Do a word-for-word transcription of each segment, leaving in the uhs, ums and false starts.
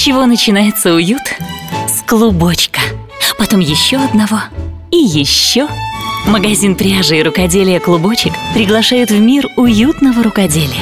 чего начинается уют? С клубочка. Потом еще одного и еще. Магазин пряжи и рукоделия «Клубочек» приглашает в мир уютного рукоделия.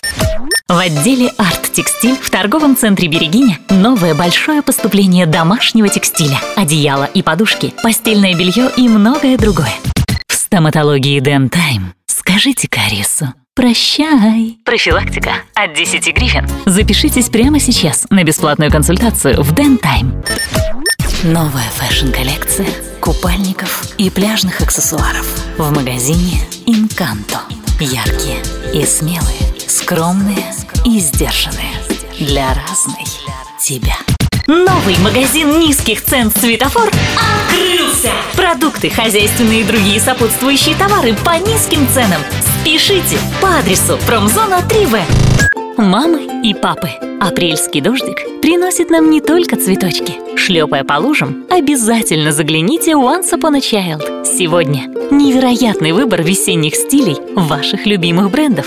В отделе «Арт-текстиль» в торговом центре «Берегиня» новое большое поступление домашнего текстиля, одеяла и подушки, постельное белье и многое другое. В стоматологии Дентайм скажите кариесу «Прощай». Профилактика от десяти гривен. Запишитесь прямо сейчас на бесплатную консультацию в Дентайм. Новая фэшн-коллекция купальников и пляжных аксессуаров в магазине «Инканто». Яркие и смелые, скромные и сдержанные. Для разной тебя. Новый магазин низких цен «Светофор» открылся! Продукты, хозяйственные и другие сопутствующие товары по низким ценам. Спешите по адресу Промзона три вэ. Мамы и папы, апрельский дождик приносит нам не только цветочки. Шлепая по лужам, обязательно загляните в Once Upon a Child. Сегодня невероятный выбор весенних стилей ваших любимых брендов.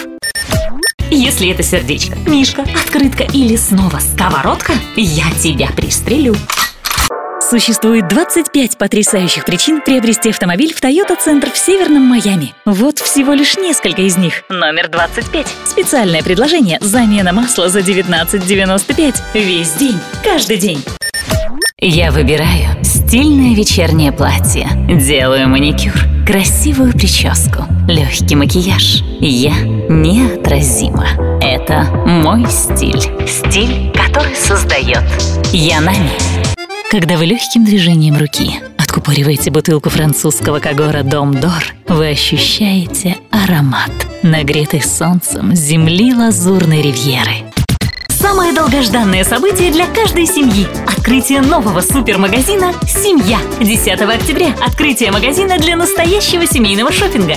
Если это сердечко, мишка, открытка или снова сковородка, я тебя пристрелю. Существует двадцать пять потрясающих причин приобрести автомобиль в Toyota Центр в Северном Майами. Вот всего лишь несколько из них. Номер двадцать пять. Специальное предложение «Замена масла за девятнадцать девяносто пять». Весь день, каждый день. Я выбираю стильное вечернее платье, делаю маникюр, красивую прическу, легкий макияж. Я неотразима. Это мой стиль. Стиль, который создает Янами. Когда вы легким движением руки откупориваете бутылку французского Кагора «Дом Дор», вы ощущаете аромат, нагретый солнцем земли лазурной ривьеры. Самое долгожданное событие для каждой семьи – открытие нового супермагазина «Семья». десятого октября – открытие магазина для настоящего семейного шопинга.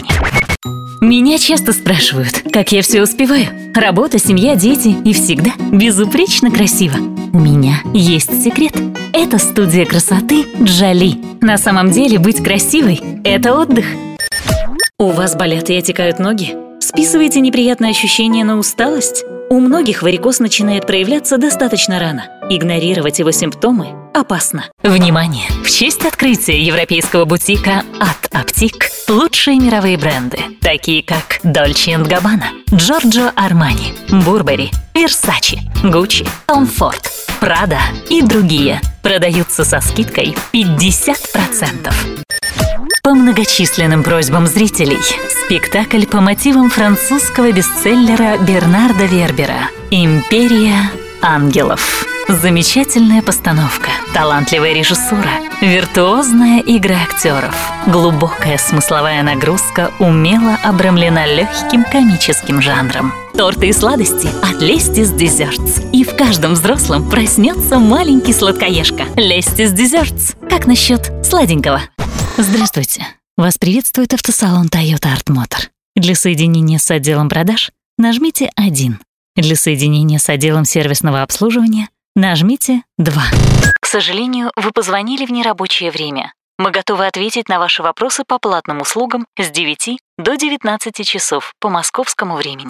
Меня часто спрашивают, как я все успеваю. Работа, семья, дети и всегда безупречно красиво. У меня есть секрет. Это студия красоты Джоли. На самом деле быть красивой – это отдых. У вас болят и отекают ноги? Списываете неприятные ощущения на усталость? У многих варикоз начинает проявляться достаточно рано. Игнорировать его симптомы опасно. Внимание! В честь открытия европейского бутика At Optique лучшие мировые бренды, такие как Dolce энд Gabbana, Giorgio Armani, Burberry, Versace, Gucci, Tom Ford, Prada и другие продаются со скидкой пятьдесят процентов. По многочисленным просьбам зрителей, спектакль по мотивам французского бестселлера Бернарда Вербера «Империя ангелов». Замечательная постановка, талантливая режиссура, виртуозная игра актеров, глубокая смысловая нагрузка умело обрамлена легким комическим жанром. Торты и сладости от Lestis Desserts. И в каждом взрослом проснется маленький сладкоежка. Lestis Desserts. Как насчет сладенького? Здравствуйте. Вас приветствует автосалон Toyota Art Motor. Для соединения с отделом продаж нажмите один. Для соединения с отделом сервисного обслуживания нажмите два. К сожалению, вы позвонили в нерабочее время. Мы готовы ответить на ваши вопросы по платным услугам с девяти до дев'ятнадцяти часов по московському времени.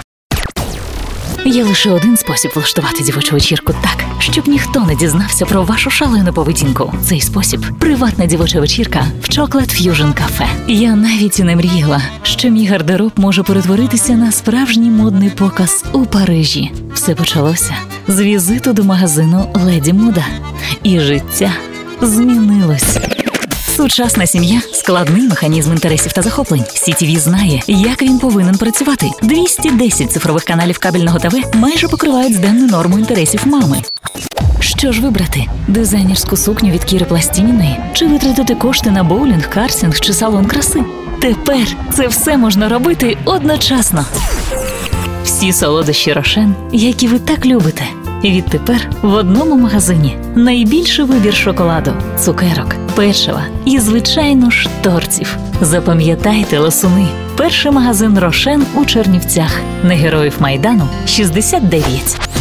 Є лише один спосіб влаштувати дівочу вечірку так, щоб ніхто не дізнався про вашу шалену поведінку. Цей спосіб – приватна дівоча вечірка в Chocolate Fusion Cafe. Я навіть і не мріяла, що мій гардероб може перетворитися на справжній модний показ у Парижі. Все почалося з візиту до магазину Леді Мода. І життя змінилось. Сучасна сім'я – складний механізм інтересів та захоплень. сі ті ві знає, як він повинен працювати. двісті десять цифрових каналів кабельного ТВ майже покривають денну норму інтересів мами. Що ж вибрати? Дизайнерську сукню від Кіри Пластініної? Чи витратити кошти на боулінг, картинг чи салон краси? Тепер це все можна робити одночасно. Всі солодощі Рошен, які ви так любите. Відтепер в одному магазині найбільший вибір шоколаду, цукерок, печива і, звичайно ж, тортів. Запам'ятайте, ласуни, перший магазин Рошен у Чернівцях. На Героїв Майдану шістдесят дев'ять.